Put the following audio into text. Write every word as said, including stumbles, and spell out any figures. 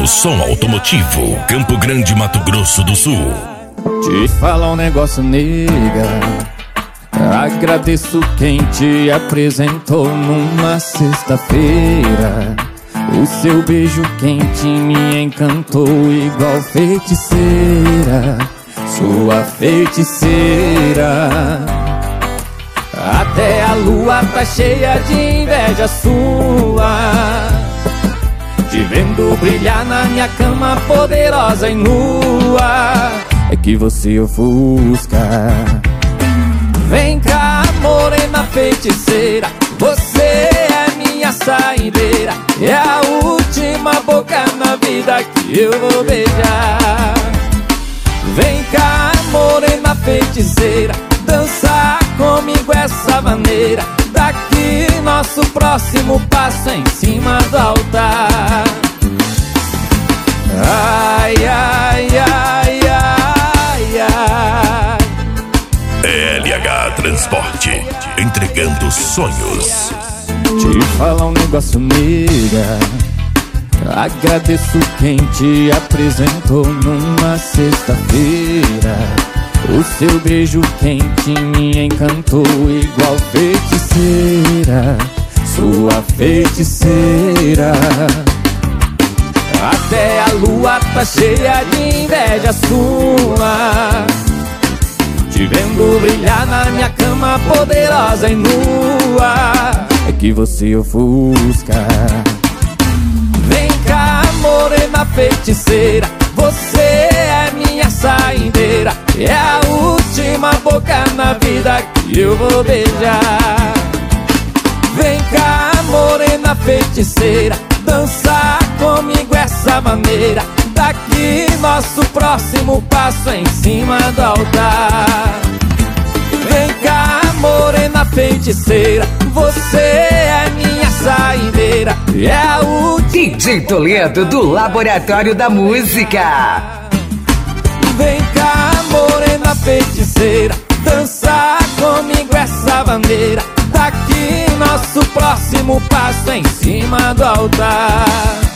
som automotivo, Campo Grande, Mato Grosso do Sul. Te falar um negócio, nega. Agradeço quem te apresentou numa sexta-feira. O seu beijo quente me encantou igual feiticeira, sua feiticeira. Até a lua tá cheia de inveja sua, te vendo brilhar na minha cama poderosa e nua. É que você ofusca. Vem cá, morena feiticeira, você é minha saideira, é a última boca na vida que eu vou beijar. Vem cá, morena feiticeira, dançar comigo essa maneira. Daqui nosso próximo passo é em cima do altar. Ai, ai, ai, ai, ai. L H Transporte, entregando sonhos. Te falar um negócio, nega. Agradeço quem te apresentou numa sexta-feira. O seu beijo quente me encantou igual feiticeira, sua feiticeira. Até a lua tá cheia de inveja sua, te vendo brilhar na minha cama poderosa e nua. É que você ofusca. Vem cá, morena feiticeira, você é minha saideira, é a última boca na vida que eu vou beijar. Vem cá, morena feiticeira, dançar comigo essa maneira. Daqui nosso próximo passo é em cima do altar. Vem cá, morena feiticeira, você é minha saideira, é a última. D J Toledo do Laboratório da Música. Vem cá, morena feiticeira, dançar comigo essa bandeira. Daqui nosso próximo passo é em cima do altar.